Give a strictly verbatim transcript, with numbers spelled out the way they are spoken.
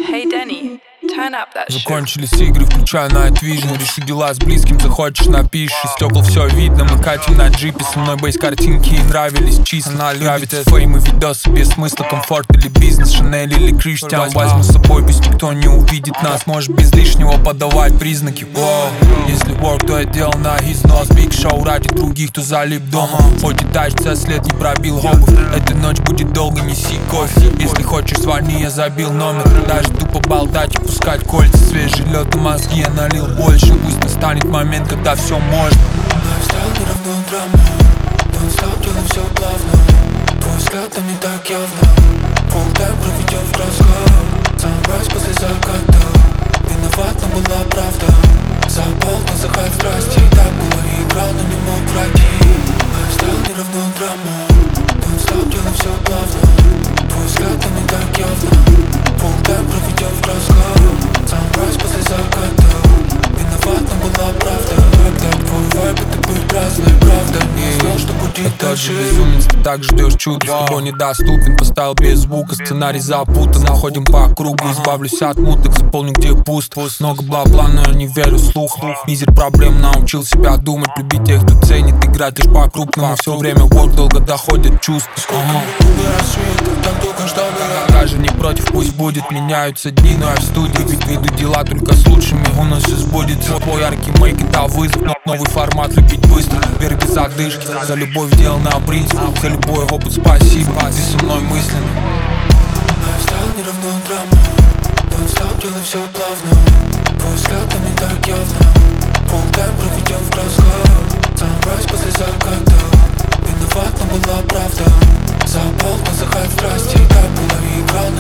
Hey Danny, turn up that shit. Закончились игры, включаю Night Vision. Решу дела с близким, захочешь напишешь. Из стекол все видно, мы катим на джипе. Со мной бейс картинки ей нравились числа. Она любит фейм и видосы без смысла. Комфорт или бизнес, Шанель или Криштиан. Возьму с собой, пусть никто не увидит нас. Может без лишнего подавать признаки. Воу. Если work, то я делал на износ. Big show ради других, кто залип дома. Хоть и тачится, след не пробил обувь. Эта ночь будет долго, неси кофе. Если хочешь, звони, я забил номер. Даже тупо болтать и пускать кольца. Свежий лед и мозги я налил больше. Пусть настанет момент, когда все можно. Лайфстайл не равно драма. Don't stop, делаем все плавно. Твой взгляд там не так явно. Полтайм проведем в красках. Sunrise после заката. Виноват, но была правда. Запал, но захайп страсти. Так было и играл, но не мог пройти. Лайфстайл не равно драма. Don't stop, делаем все плавно. Твой взгляд там не так явно. Полтайм проведем в красках. Sunrise после заката. Виноват, но была правда. Когда твой вайб, это быть разной, правда. Не знал, что будет дальше. Безумец, ты так ждешь чуда, с тобой недоступен. Поставил без звука, сценарий запутан. Находим по кругу, избавлюсь от муток. Заполню, где пуст. Много бабла, но я не верю слух. Мизер проблем, научил себя думать. Любить тех, кто ценит, играть лишь по-крупному. Все время work, долго доходят чувства. Даже не против, пусть будет. Меняются дни, но я в студии. Ведь веду дела только с лучшими. У нас все сбудется. Твой яркий мейк, это вызов. Новый формат, любить быстро, вверх без задышки. За любовь делал на принцип. За любой опыт спасибо, ты со мной мысленно. Лайфстайл не равно драма. Don't stop, делаем все плавно. Твой взгляд там не так явно. Полтайм проведем в красках. Sunrise после заката. Виноват, но была правда. Запал, но захайп страсти. Так было и играл,